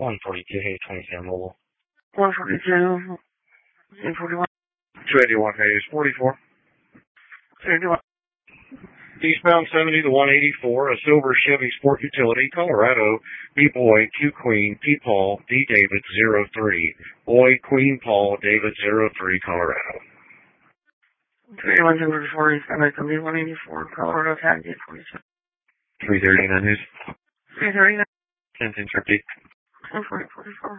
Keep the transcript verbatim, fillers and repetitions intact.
one forty-two, Hayes twenty-seven mobile. one forty-two, eight forty-one. two eighty-one, Hayes forty-four. two eighty-one. Eastbound seventy to one eighty-four, a silver Chevy Sport Utility, Colorado, B Boy, Q Queen, P Paul, D David zero three. Boy, Queen, Paul, David zero three, Colorado. two eighty-one, two forty-four, Eastbound B one eighty-four, Colorado, tag eight forty-seven. three thirty-nine, Hayes. three thirty-nine. ten ten, repeat. ten forty, forty-four.